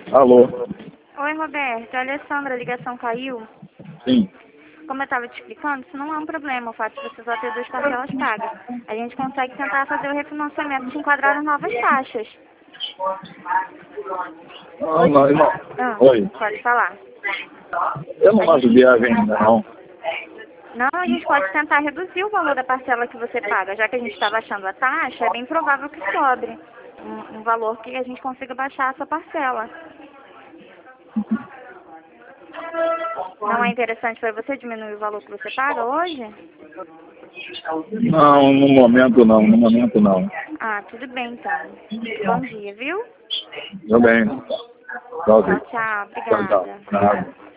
Alô? Oi, Roberto. A Alessandra, a ligação caiu. Sim. Como eu estava te explicando, isso não é um problema, o fato de você só ter 2 parcelas pagas. A gente consegue tentar fazer o refinanciamento te enquadrar nas novas taxas. Não. Oi. Pode falar. Eu não gosto de viagem ainda, não. Não, a gente pode tentar reduzir o valor da parcela que você paga. Já que a gente está baixando a taxa, é bem provável que sobre um valor que a gente consiga baixar essa parcela. Não é interessante para você diminuir o valor que você paga hoje? Não, no momento não. Ah, tudo bem então. Bom dia, viu? Tudo bem. Tchau, Tchau. tchau. Tchau. Obrigada. Nada.